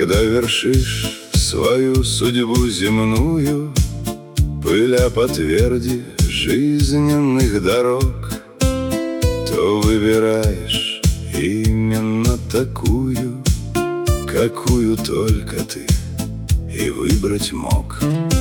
Когда вершишь свою судьбу земную, пыля по тверди жизненных дорог, то выбираешь именно такую, какую только ты и выбрать мог.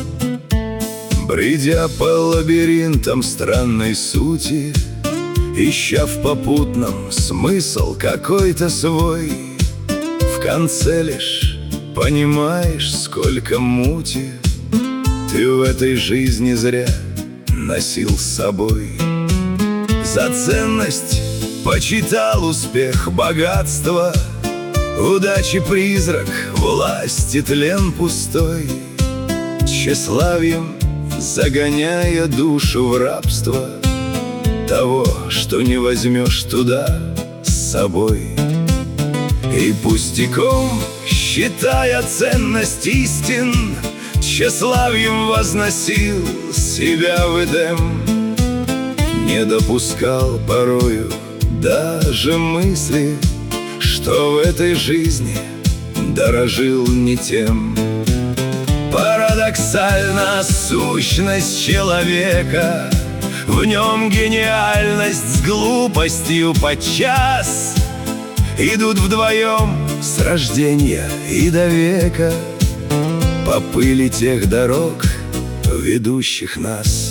Бредя по лабиринтам странной сути, ища в попутном смысл какой-то свой, в конце лишь понимаешь, сколько мути ты в этой жизни зря носил с собой. За ценность почитал успех, богатство, удачи призрак, власти тлен пустой, тщеславием загоняя душу в рабство того, что не возьмешь туда с собой. И пустяком, считая ценность истин, тщеславием возносил себя в Эдем, не допускал порою даже мысли, что в этой жизни дорожил не тем. Парадоксальна сущность человека, в нем гениальность с глупостью подчас идут вдвоем с рождения и до века по пыли тех дорог, ведущих нас.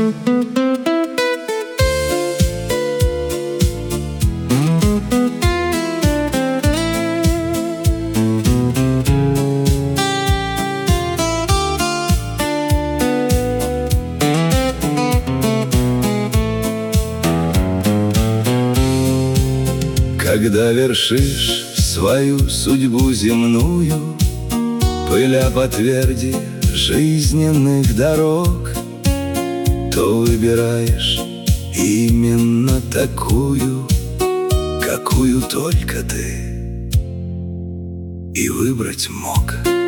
Когда вершишь свою судьбу земную, пыля по тверди жизненных дорог, то выбираешь именно такую, какую только ты и выбрать мог.